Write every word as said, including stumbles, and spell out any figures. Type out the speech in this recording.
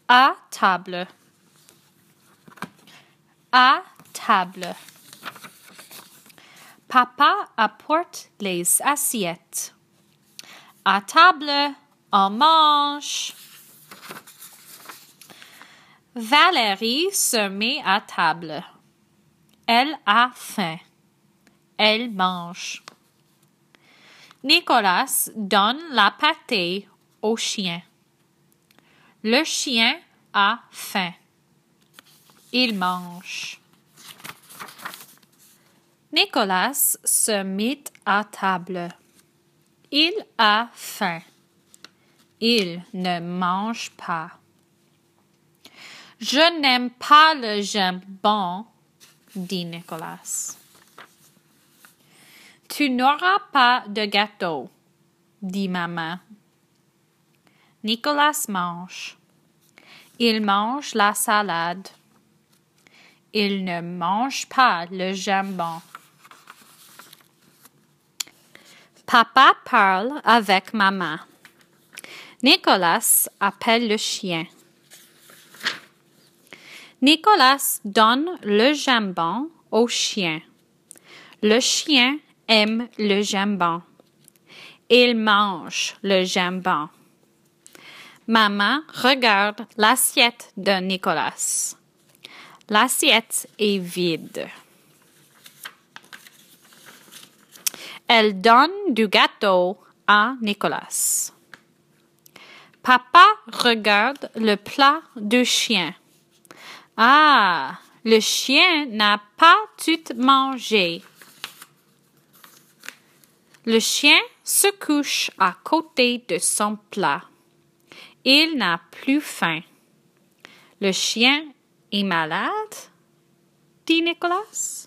À table. À table. Papa apporte les assiettes. À table, on mange. Valérie se met à table. Elle a faim. Elle mange. Nicolas donne la pâtée au chien. Le chien a faim. Il mange. Nicolas se mit à table. Il a faim. Il ne mange pas. Je n'aime pas le jambon, dit Nicolas. Tu n'auras pas de gâteau, dit maman. Nicolas mange. Il mange la salade. Il ne mange pas le jambon. Papa parle avec maman. Nicolas appelle le chien. Nicolas donne le jambon au chien. Le chien aime le jambon. Il mange le jambon. Maman regarde l'assiette de Nicolas. L'assiette est vide. Elle donne du gâteau à Nicolas. Papa regarde le plat du chien. Ah, le chien n'a pas tout mangé. Le chien se couche à côté de son plat. Il n'a plus faim. Le chien est malade, dit Nicolas.